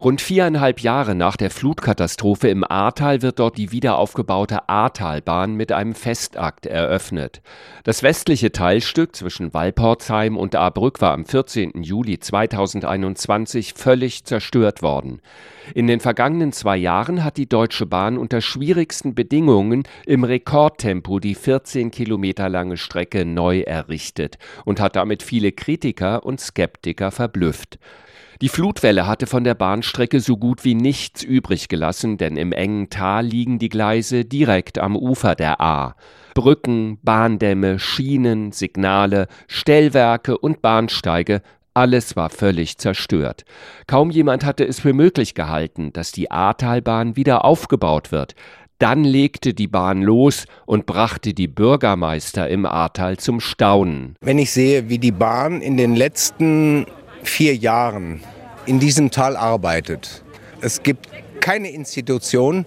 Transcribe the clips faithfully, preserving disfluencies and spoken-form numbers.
Rund viereinhalb Jahre nach der Flutkatastrophe im Ahrtal wird dort die wiederaufgebaute Ahrtalbahn mit einem Festakt eröffnet. Das westliche Teilstück zwischen Walporzheim und Ahrbrück war am vierzehnten Juli zweitausendeinundzwanzig völlig zerstört worden. In den vergangenen zwei Jahren hat die Deutsche Bahn unter schwierigsten Bedingungen im Rekordtempo die vierzehn Kilometer lange Strecke neu errichtet und hat damit viele Kritiker und Skeptiker verblüfft. Die Flutwelle hatte von der Bahnstrecke so gut wie nichts übrig gelassen, denn im engen Tal liegen die Gleise direkt am Ufer der Ahr. Brücken, Bahndämme, Schienen, Signale, Stellwerke und Bahnsteige, alles war völlig zerstört. Kaum jemand hatte es für möglich gehalten, dass die Ahrtalbahn wieder aufgebaut wird. Dann legte die Bahn los und brachte die Bürgermeister im Ahrtal zum Staunen. Wenn ich sehe, wie die Bahn in den letzten vier Jahren in diesem Tal arbeitet. Es gibt keine Institution,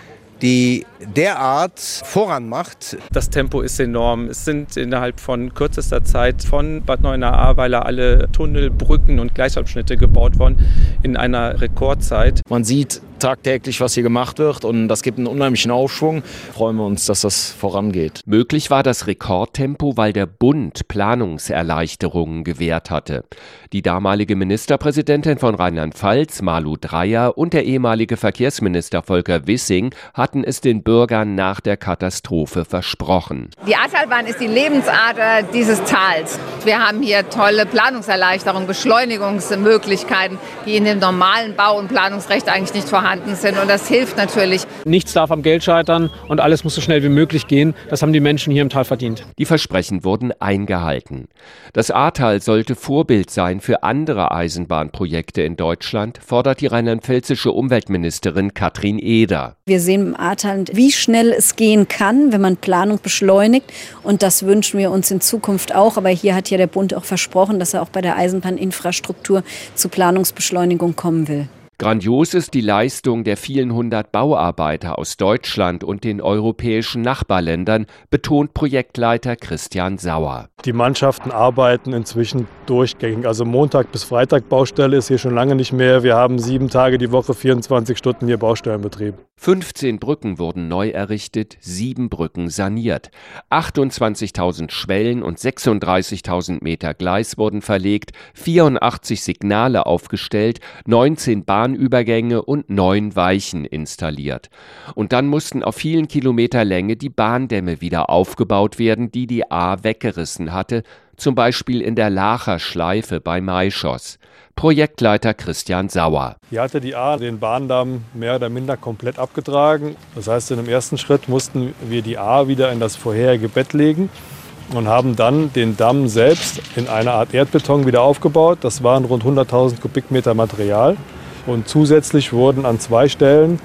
die derart voranmacht. Das Tempo ist enorm. Es sind innerhalb von kürzester Zeit von Bad Neuenahr-Ahrweiler alle Tunnel, Brücken und Gleisabschnitte gebaut worden in einer Rekordzeit. Man sieht tagtäglich, was hier gemacht wird, und das gibt einen unheimlichen Aufschwung. Freuen wir uns, dass das vorangeht. Möglich war das Rekordtempo, weil der Bund Planungserleichterungen gewährt hatte. Die damalige Ministerpräsidentin von Rheinland-Pfalz, Malu Dreyer, und der ehemalige Verkehrsminister Volker Wissing hatten es den Bürgern nach der Katastrophe versprochen. Die Ahrtalbahn ist die Lebensader dieses Tals. Wir haben hier tolle Planungserleichterungen, Beschleunigungsmöglichkeiten, die in dem normalen Bau- und Planungsrecht eigentlich nicht vorhanden sind. Und das hilft natürlich. Nichts darf am Geld scheitern und alles muss so schnell wie möglich gehen. Das haben die Menschen hier im Tal verdient. Die Versprechen wurden eingehalten. Das Ahrtal sollte Vorbild sein für andere Eisenbahnprojekte in Deutschland, fordert die rheinland-pfälzische Umweltministerin Katrin Eder. Wir sehen im Ahrtal, wie schnell es gehen kann, wenn man Planung beschleunigt. Und das wünschen wir uns in Zukunft auch. Aber hier hat ja der Bund auch versprochen, dass er auch bei der Eisenbahninfrastruktur zu Planungsbeschleunigung kommen will. Grandios ist die Leistung der vielen hundert Bauarbeiter aus Deutschland und den europäischen Nachbarländern, betont Projektleiter Christian Sauer. Die Mannschaften arbeiten inzwischen durchgängig. Also Montag bis Freitag Baustelle ist hier schon lange nicht mehr. Wir haben sieben Tage die Woche, vierundzwanzig Stunden hier Baustellenbetrieb. fünfzehn Brücken wurden neu errichtet, sieben Brücken saniert. achtundzwanzigtausend Schwellen und sechsunddreißigtausend Meter Gleis wurden verlegt, vierundachtzig Signale aufgestellt, neunzehn Bahnübergänge und neun Weichen installiert. Und dann mussten auf vielen Kilometer Länge die Bahndämme wieder aufgebaut werden, die die Ahr weggerissen hatte, zum Beispiel in der Laacher Schleife bei Maischoss. Projektleiter Christian Sauer. Hier hatte die Ahr den Bahndamm mehr oder minder komplett abgetragen. Das heißt, in dem ersten Schritt mussten wir die Ahr wieder in das vorherige Bett legen und haben dann den Damm selbst in einer Art Erdbeton wieder aufgebaut. Das waren rund hunderttausend Kubikmeter Material. Und zusätzlich wurden an zwei Stellen,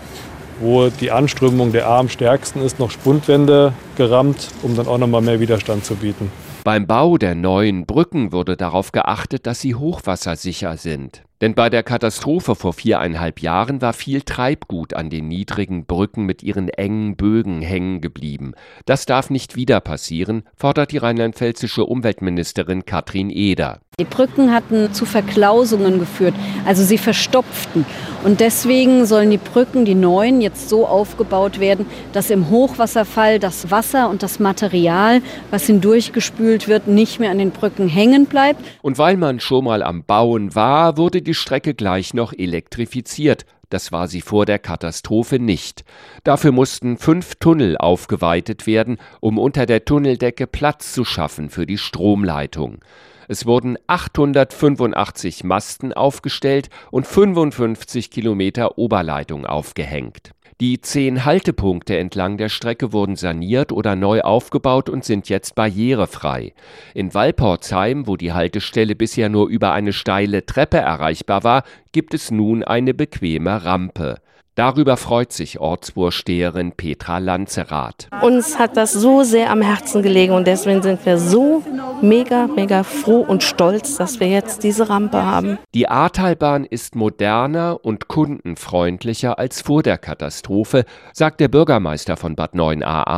wo die Anströmung der Ahr am stärksten ist, noch Spundwände gerammt, um dann auch noch mal mehr Widerstand zu bieten. Beim Bau der neuen Brücken wurde darauf geachtet, dass sie hochwassersicher sind. Denn bei der Katastrophe vor viereinhalb Jahren war viel Treibgut an den niedrigen Brücken mit ihren engen Bögen hängen geblieben. Das darf nicht wieder passieren, fordert die rheinland-pfälzische Umweltministerin Katrin Eder. Die Brücken hatten zu Verklausungen geführt, also sie verstopften. Und deswegen sollen die Brücken, die neuen, jetzt so aufgebaut werden, dass im Hochwasserfall das Wasser und das Material, was hindurchgespült wird, nicht mehr an den Brücken hängen bleibt. Und weil man schon mal am Bauen war, wurde die Strecke gleich noch elektrifiziert. Das war sie vor der Katastrophe nicht. Dafür mussten fünf Tunnel aufgeweitet werden, um unter der Tunneldecke Platz zu schaffen für die Stromleitung. Es wurden achthundertfünfundachtzig Masten aufgestellt und fünfundfünfzig Kilometer Oberleitung aufgehängt. Die zehn Haltepunkte entlang der Strecke wurden saniert oder neu aufgebaut und sind jetzt barrierefrei. In Walporzheim, wo die Haltestelle bisher nur über eine steile Treppe erreichbar war, gibt es nun eine bequeme Rampe. Darüber freut sich Ortsvorsteherin Petra Lanzerath. Uns hat das so sehr am Herzen gelegen und deswegen sind wir so mega, mega froh und stolz, dass wir jetzt diese Rampe haben. Die Ahrtalbahn ist moderner und kundenfreundlicher als vor der Katastrophe, sagt der Bürgermeister von Bad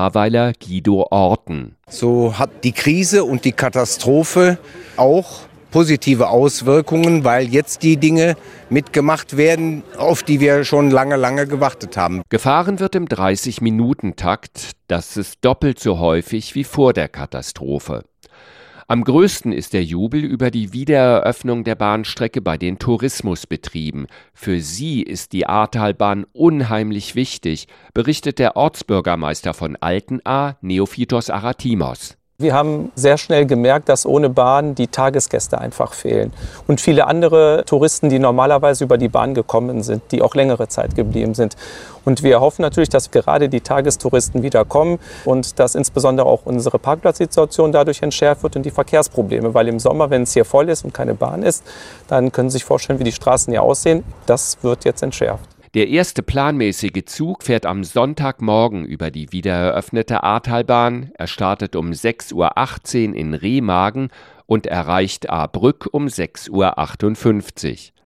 Neuenahr-Ahrweiler Guido Orten. So hat die Krise und die Katastrophe auch positive Auswirkungen, weil jetzt die Dinge mitgemacht werden, auf die wir schon lange, lange gewartet haben. Gefahren wird im dreißig-Minuten-Takt. Das ist doppelt so häufig wie vor der Katastrophe. Am größten ist der Jubel über die Wiedereröffnung der Bahnstrecke bei den Tourismusbetrieben. Für sie ist die Ahrtalbahn unheimlich wichtig, berichtet der Ortsbürgermeister von Altenahr, Neophytos Aratimos. Wir haben sehr schnell gemerkt, dass ohne Bahn die Tagesgäste einfach fehlen. Und viele andere Touristen, die normalerweise über die Bahn gekommen sind, die auch längere Zeit geblieben sind. Und wir hoffen natürlich, dass gerade die Tagestouristen wieder kommen und dass insbesondere auch unsere Parkplatzsituation dadurch entschärft wird und die Verkehrsprobleme. Weil im Sommer, wenn es hier voll ist und keine Bahn ist, dann können Sie sich vorstellen, wie die Straßen hier aussehen. Das wird jetzt entschärft. Der erste planmäßige Zug fährt am Sonntagmorgen über die wiedereröffnete Ahrtalbahn. Er startet um sechs Uhr achtzehn in Remagen und erreicht Ahrbrück um sechs Uhr achtundfünfzig.